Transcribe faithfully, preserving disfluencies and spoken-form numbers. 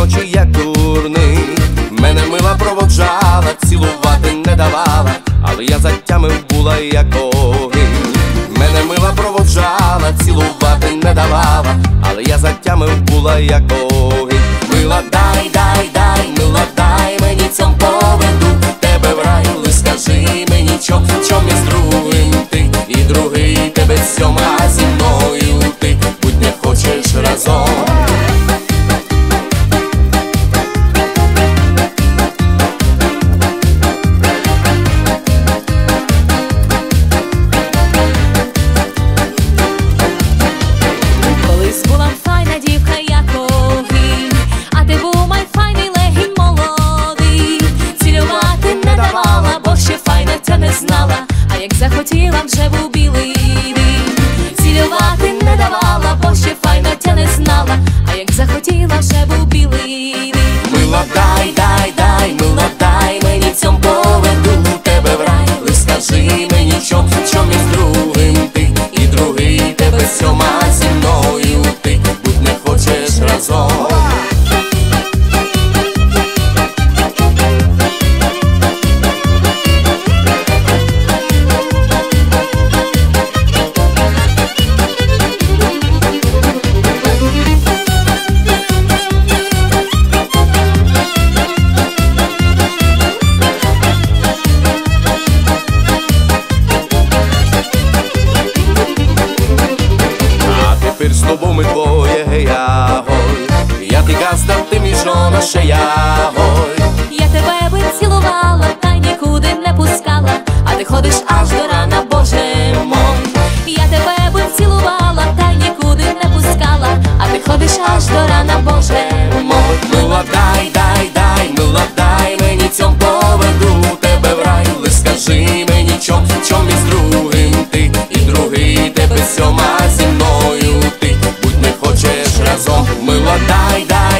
ночі, як дурний. Мене мила проводжала, цілувати не давала, але я затямив була, як огінь. Мене мила проводжала, цілувати не давала, але я затямив була, як огінь. Мила, дай, дай, дай, мила, дай мені цьом поведу тебе в рай, лиш скажи мені, чом, чом із другим ти, і другий тебе сьом, а зі мною ти будь не хочеш разом. Колись була файна дівка, як огінь, а ти був май файний легінь молодий. Цілювати не давала, бо ще файна ця не знала, а як захотіла, вже був білий день. Цілювати не давала, бо ще файна ця не знала, а як захотіла, вже був білий день. Мила, дай, дай, дай, мила, дай мені цьом поведу тебе в рай, лиш скажи мені, чом, чом із другим ти, і другий тебе сьом, а зі мною ти будь не хочеш разом. Тепер з тобою ми двоє, гей-я, гой. Я ти газда, ти мій жона, ще я, гой. Я тебе би цілувала, та нікуди не пускала, а ти ходиш аж до рана, Боже мой. Я тебе би цілувала, та нікуди не пускала, а ти ходиш аж до рана, Боже мой. Мила, дай, дай, дай, мила, дай мені цьом поведу тебе в рай, лиш скажи мені, чом, чом із другим ти, і другий тебе сьом, а зі мною ти будь не хочеш разом. Мила, дай, дай.